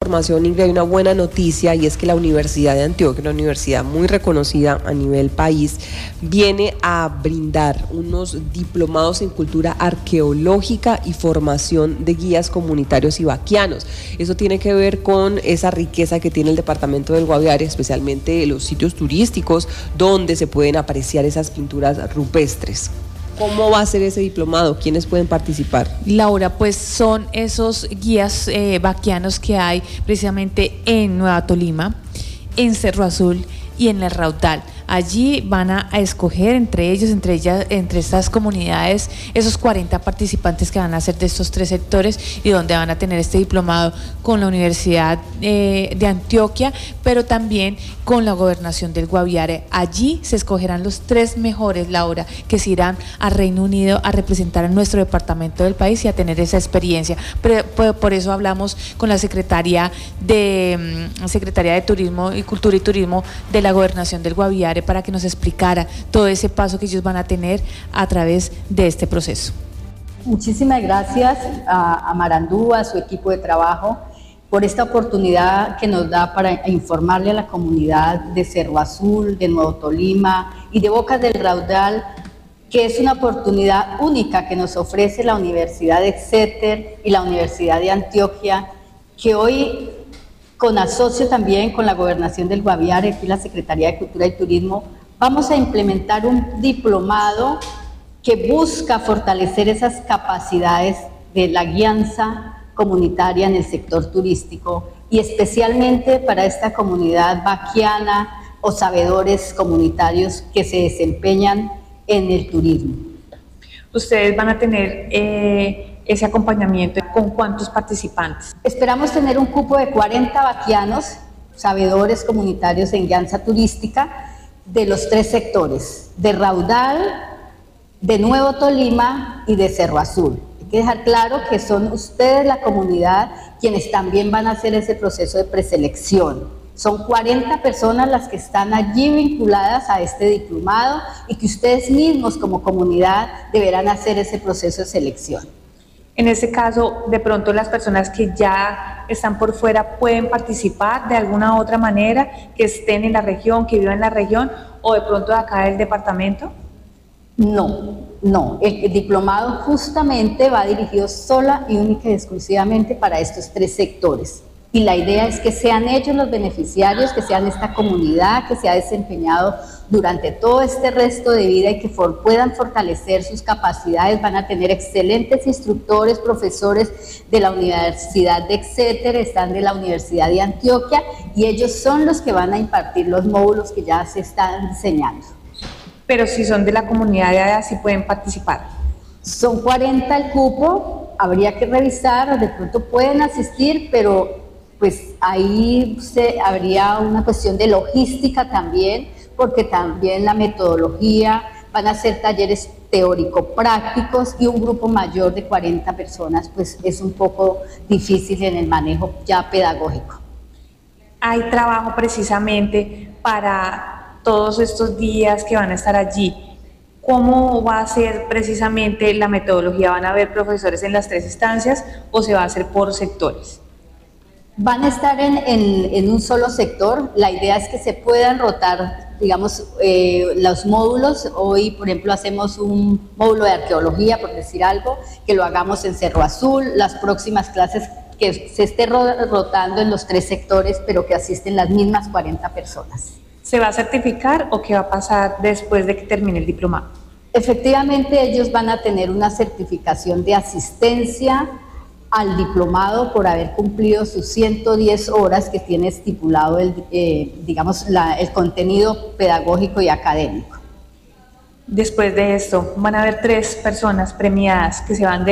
información, Ingrid, hay una buena noticia, y es que la Universidad de Antioquia, una universidad muy reconocida a nivel país, viene a brindar unos diplomados en cultura arqueológica y formación de guías comunitarios y vaquianos. Eso tiene que ver con esa riqueza que tiene el departamento del Guaviare, especialmente los sitios turísticos donde se pueden apreciar esas pinturas rupestres. ¿Cómo va a ser ese diplomado? ¿Quiénes pueden participar? Laura, pues son esos guías vaquianos que hay precisamente en Nueva Tolima, en Cerro Azul y en el Raudal. Allí van a escoger entre ellos, entre estas comunidades, esos 40 participantes que van a ser de estos 3 sectores, y donde van a tener este diplomado con la Universidad de Antioquia, pero también con la Gobernación del Guaviare. Allí se escogerán los 3 mejores, Laura, que se irán a Reino Unido a representar a nuestro departamento del país y a tener esa experiencia. Por eso hablamos con la Secretaría de Turismo y Cultura y Turismo de la Gobernación del Guaviare, para que nos explicara todo ese paso que ellos van a tener a través de este proceso. Muchísimas gracias a Marandú, a su equipo de trabajo, por esta oportunidad que nos da para informarle a la comunidad de Cerro Azul, de Nuevo Tolima y de Bocas del Raudal, que es una oportunidad única que nos ofrece la Universidad de Exeter y la Universidad de Antioquia, que hoy, con asocio también con la Gobernación del Guaviare y la Secretaría de Cultura y Turismo, vamos a implementar un diplomado que busca fortalecer esas capacidades de la guianza comunitaria en el sector turístico, y especialmente para esta comunidad vaquiana o sabedores comunitarios que se desempeñan en el turismo. Ustedes van a tener ese acompañamiento. ¿Con cuántos participantes? Esperamos tener un cupo de 40 vaquianos, sabedores comunitarios en guianza turística, de los 3 sectores, de Raudal, de Nuevo Tolima y de Cerro Azul. Hay que dejar claro que son ustedes, la comunidad, quienes también van a hacer ese proceso de preselección. Son 40 personas las que están allí vinculadas a este diplomado, y que ustedes mismos como comunidad deberán hacer ese proceso de selección. En este caso, de pronto las personas que ya están por fuera pueden participar de alguna otra manera, que estén en la región, que vivan en la región, o de pronto de acá del departamento. No, el diplomado justamente va dirigido sola y única y exclusivamente para estos 3 sectores. Y la idea es que sean ellos los beneficiarios, que sean esta comunidad que se ha desempeñado durante todo este resto de vida y que puedan fortalecer sus capacidades. Van a tener excelentes instructores, profesores de la Universidad de Exeter, están de la Universidad de Antioquia, y ellos son los que van a impartir los módulos que ya se están diseñando. Pero si son de la comunidad de allá, sí pueden participar. Son 40 el cupo, habría que revisar, de pronto pueden asistir, pero pues ahí habría una cuestión de logística también, porque también la metodología, van a ser talleres teórico-prácticos, y un grupo mayor de 40 personas, pues es un poco difícil en el manejo ya pedagógico. Hay trabajo precisamente para todos estos días que van a estar allí. ¿Cómo va a ser precisamente la metodología? ¿Van a haber profesores en las 3 instancias o se va a hacer por sectores? Van a estar en un solo sector. La idea es que se puedan rotar, digamos, los módulos. Hoy, por ejemplo, hacemos un módulo de arqueología, por decir algo, que lo hagamos en Cerro Azul. Las próximas clases que se esté rotando en los 3 sectores, pero que asisten las mismas 40 personas. ¿Se va a certificar o qué va a pasar después de que termine el diplomado? Efectivamente, ellos van a tener una certificación de asistencia al diplomado por haber cumplido sus 110 horas que tiene estipulado el contenido pedagógico y académico. Después de esto, van a haber 3 personas premiadas que se van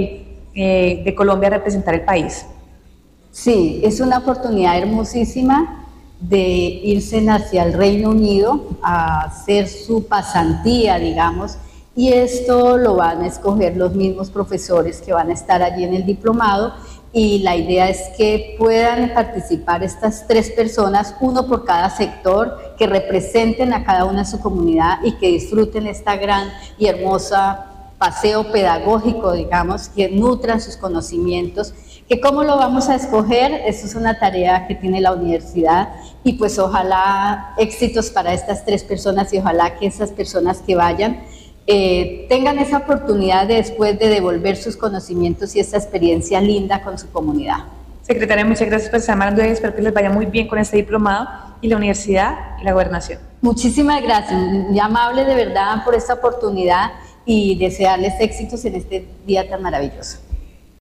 de Colombia a representar el país. Sí, es una oportunidad hermosísima de irse hacia el Reino Unido a hacer su pasantía, digamos, y esto lo van a escoger los mismos profesores que van a estar allí en el diplomado, y la idea es que puedan participar estas 3 personas, uno por cada sector, que representen a cada una de su comunidad y que disfruten esta gran y hermosa paseo pedagógico, digamos, que nutran sus conocimientos, ¿Que cómo lo vamos a escoger? Eso es una tarea que tiene la universidad y pues ojalá éxitos para estas 3 personas y ojalá que esas personas que vayan tengan esa oportunidad de después de devolver sus conocimientos y esa experiencia linda con su comunidad. Secretaria, muchas gracias por estar hablando y espero que les vaya muy bien con este diplomado y la universidad y la gobernación. Muchísimas gracias, muy amable de verdad por esta oportunidad y desearles éxitos en este día tan maravilloso.